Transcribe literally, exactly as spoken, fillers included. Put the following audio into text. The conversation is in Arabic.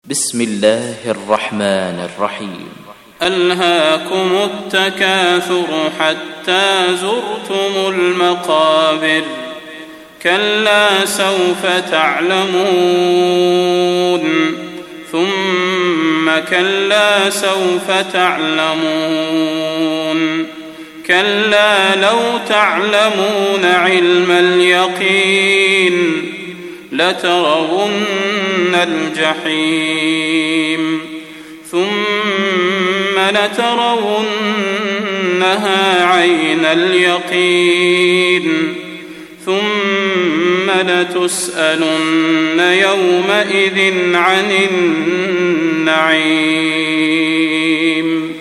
بسم الله الرحمن الرحيم. ألهاكم التكاثر حتى زرتم المقابر كلا سوف تعلمون ثم كلا سوف تعلمون كلا لو تعلمون علم اليقين لترون الجحيم ثم لترونها عين اليقين ثم لتسألن يومئذ عن النعيم.